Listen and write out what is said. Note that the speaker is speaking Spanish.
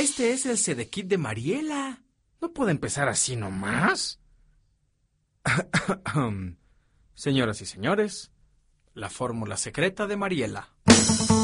Este es el Sedekit de Mariela. ¿No puede empezar así nomás? Señoras y señores, la fórmula secreta de Mariela.